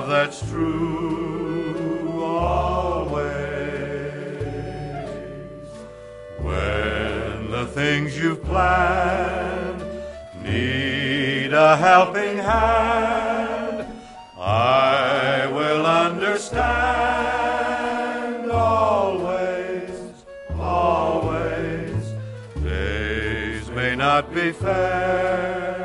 love that's true always. When the things you've planned need a helping hand, I will understand always, always. Days may not be fair,